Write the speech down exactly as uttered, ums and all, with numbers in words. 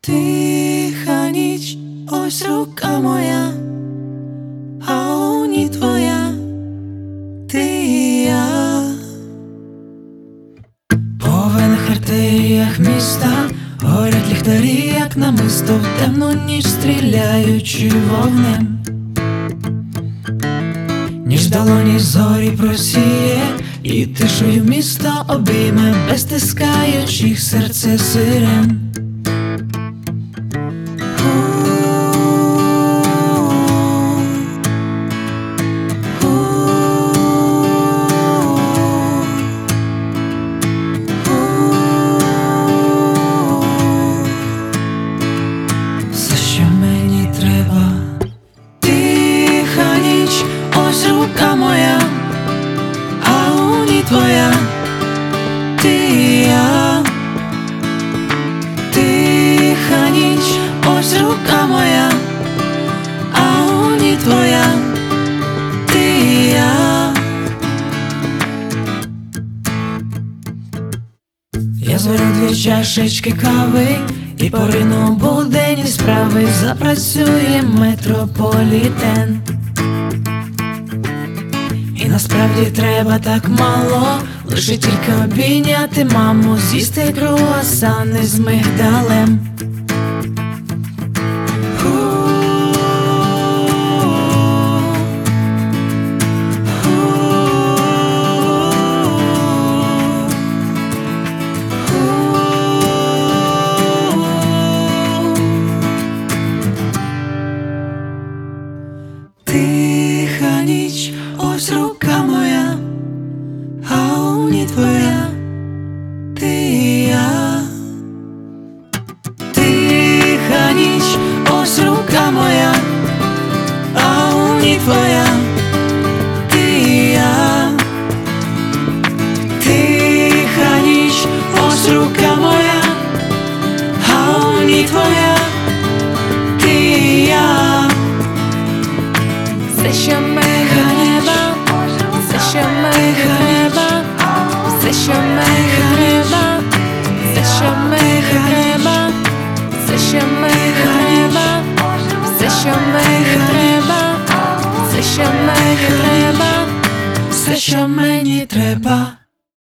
Тиха ніч, ось рука моя, а у ній твоя, ти і я. По венах артеріях міста горять ліхтарі, як намисто, в темну ніч стріляючи вогнем. Ніж долоні зорі просіє, і тишою місто обійме, без стискаючих серце сирен. Все, що мені треба. Тиха ніч, ось рука моя, а у ній твоя, ти і я. Тиха ніч, ось рука моя, а у ній твоя, ти і я. Я зварю дві чашечки кави і порину в буденні справи. Запрацює метрополітен. І насправді треба так мало, лише тільки обійняти маму, з'їсти круасани з мигдалем. Тиха ніч, ось рука моя, а у ній твоя, ти і я. Тиха ніч, ось рука моя, а у ній твоя, ти і я. Тиха ніч, ось рука моя, а у ній твоя, ти і я. Все, що мені треба, все, що мені треба, все, що мені треба, все, що мені треба, все, що мені треба, все, що мені треба, все, що мені треба, Все, що мені треба.